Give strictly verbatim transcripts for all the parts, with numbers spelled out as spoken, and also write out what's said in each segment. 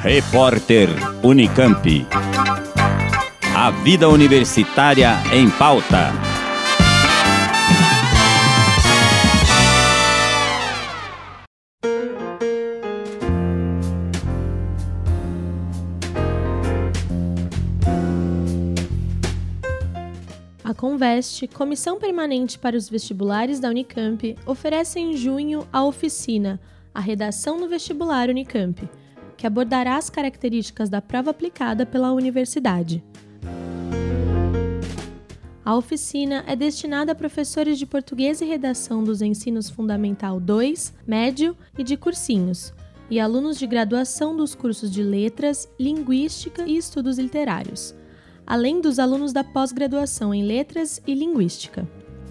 Repórter Unicamp. A vida universitária em pauta. A Convest, Comissão Permanente para os Vestibulares da Unicamp, oferece em junho a oficina A Redação no Vestibular Unicamp, que abordará as características da prova aplicada pela universidade. A oficina é destinada a professores de português e redação dos ensinos Fundamental dois, Médio e de cursinhos, e alunos de graduação dos cursos de Letras, Linguística e Estudos Literários, além dos alunos da pós-graduação em Letras e Linguística.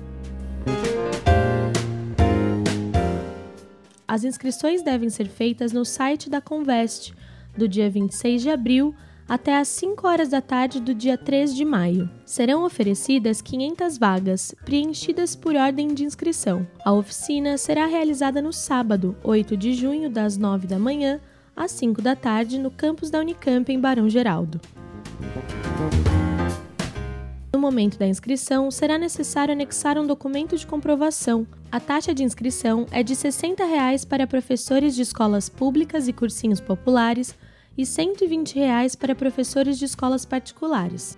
As inscrições devem ser feitas no site da Convest, do dia vinte e seis de abril até às cinco horas da tarde do dia três de maio. Serão oferecidas quinhentas vagas, preenchidas por ordem de inscrição. A oficina será realizada no sábado, oito de junho, das nove da manhã às cinco da tarde, no campus da Unicamp, em Barão Geraldo. No momento da inscrição, será necessário anexar um documento de comprovação. A taxa de inscrição é de sessenta reais para professores de escolas públicas e cursinhos populares e cento e vinte reais para professores de escolas particulares.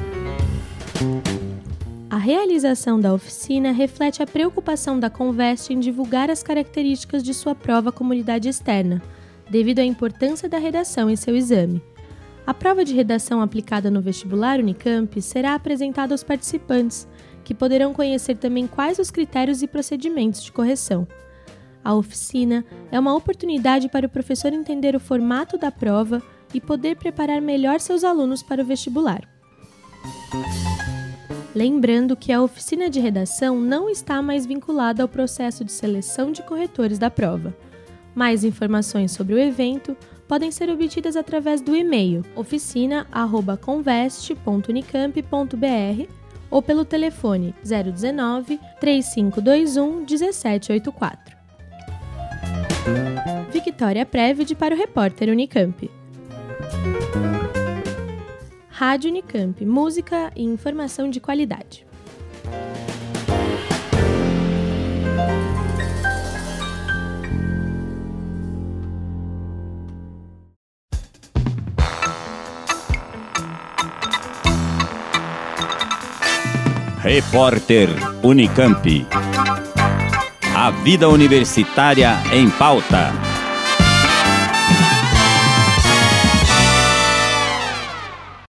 A realização da oficina reflete a preocupação da Convest em divulgar as características de sua prova à comunidade externa, devido à importância da redação em seu exame. A prova de redação aplicada no vestibular Unicamp será apresentada aos participantes, que poderão conhecer também quais os critérios e procedimentos de correção. A oficina é uma oportunidade para o professor entender o formato da prova e poder preparar melhor seus alunos para o vestibular. Lembrando que a oficina de redação não está mais vinculada ao processo de seleção de corretores da prova. Mais informações sobre o evento podem ser obtidas através do e-mail oficina arroba convest ponto unicamp ponto br ou pelo telefone zero dezenove, três cinco dois um, um sete oito quatro. Victoria Prévide para o Repórter Unicamp. Rádio Unicamp, música e informação de qualidade. Repórter Unicamp. A vida universitária em pauta.